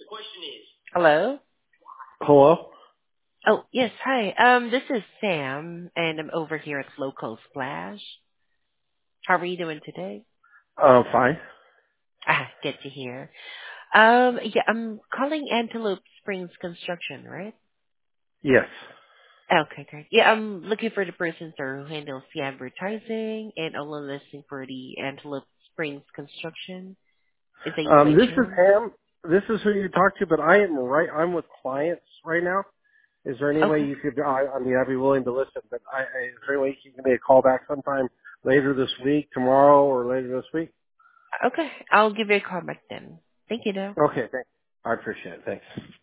Hello? Hello? Oh, yes, hi. This is Sam, and I'm over here at Local Splash. How are you doing today? Fine. Good to hear. Yeah, I'm calling Antelope Springs Construction, right? Yes. Okay, great. Yeah, I'm looking for the person, sir, who handles the advertising and all the listing for the Antelope Springs Construction. Is that you by This is chance? Ham. This is who you talk to, but I'm with clients right now. Is there any way Okay. you could, I'd be willing to listen, but is there any way you can give me a call back sometime later this week, tomorrow, or later this week? Okay, I'll give you a call back then. Thank you, though. Okay, thanks. I appreciate it. Thanks.